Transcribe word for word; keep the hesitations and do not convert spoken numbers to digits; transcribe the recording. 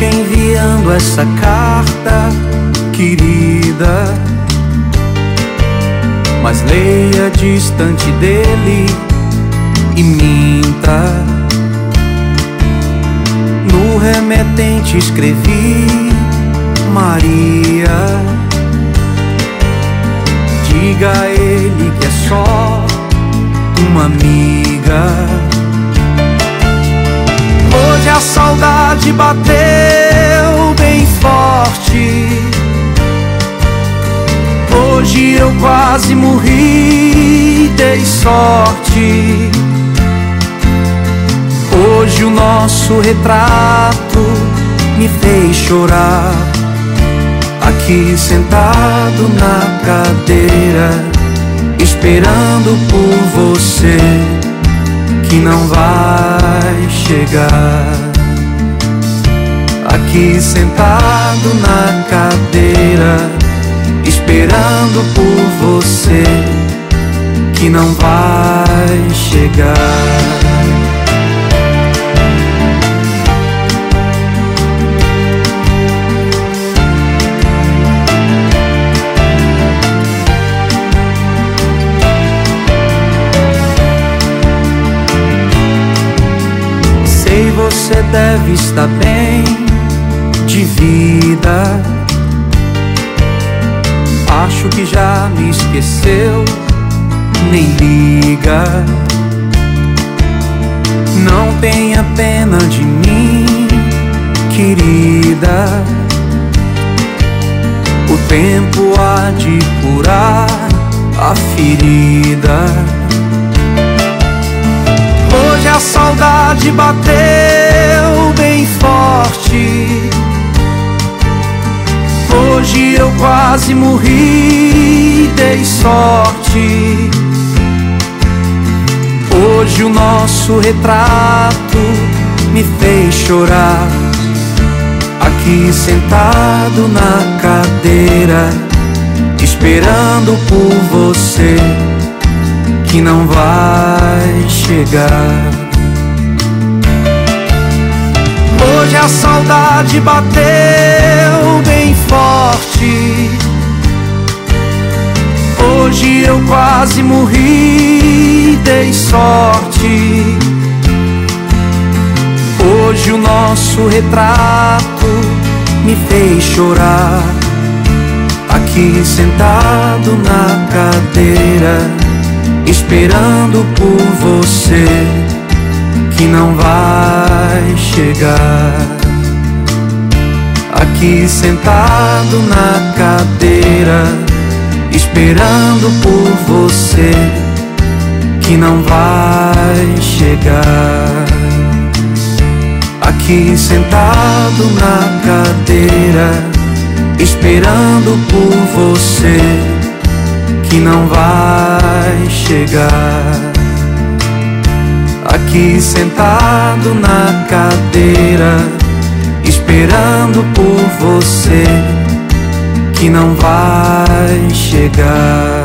enviando essa carta, querida, mas leia distante dele e minta. No remetente escrevi Maria. Diga a ele que é só uma amiga. Hoje a saudade bateu bem forte. Hoje eu quase morri, dei sorte. Hoje o nosso retrato me fez chorar. Aqui sentado na cadeira, esperando por você que não vai chegar. Aqui sentado na cadeira, esperando por você que não vai chegar. Você deve estar bem de vida. Acho que já me esqueceu, nem liga. Não tenha pena de mim, querida. O tempo há de curar a ferida. Hoje a saudade bateu bem forte. Hoje eu quase morri, dei sorte. Hoje o nosso retrato me fez chorar. Aqui sentado na cadeira, esperando por você que não vai chegar. Hoje a saudade bateu bem forte. Hoje eu quase morri, dei sorte. Hoje o nosso retrato me fez chorar. Aqui sentado na cadeira, esperando por você que não vai chegar. Aqui sentado na cadeira, esperando por você que não vai chegar. Aqui sentado na cadeira, esperando por você que não vai chegar. Aqui sentado na cadeira, esperando por você que não vai chegar.